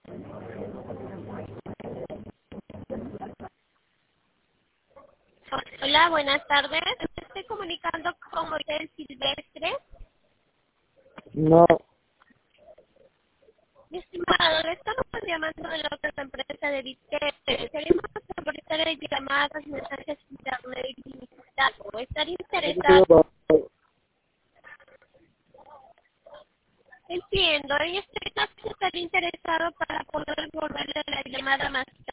Hola, buenas tardes. Me estoy comunicando con Moisés Silvestre. No, Mi estimado, le estamos llamando de la otra empresa de Vite. Queremos solicitar llamadas, mensajes internet ilimitados. ¿Estar interesado? Entiendo. En este caso, estar interesado para poder volverle la llamada más